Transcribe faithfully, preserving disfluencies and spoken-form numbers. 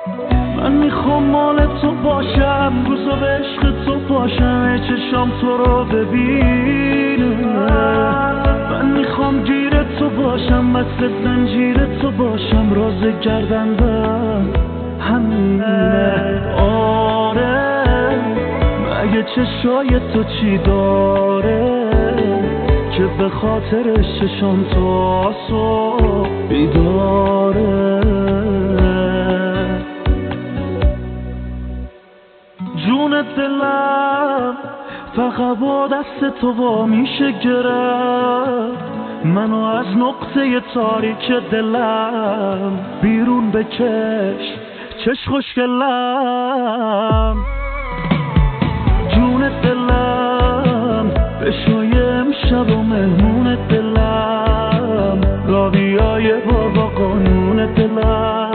من میخوام مال تو باشم، روزا به عشق تو باشم، چشام تو رو ببینه. من میخوام گیر تو باشم، وسط زنجیر تو باشم، راز گردندم همینه. آره مگه چشای تو چی داره که به خاطرش چشام تو آسو بیداره؟ جون دلم فقط با دست تو وا میشه گرفت، منو از نقطه تاریک دلم بیرون بکش چش خوشگلم. جون دلم بشوی امشب و مهمون دلم، راویای بابا قانون دلم.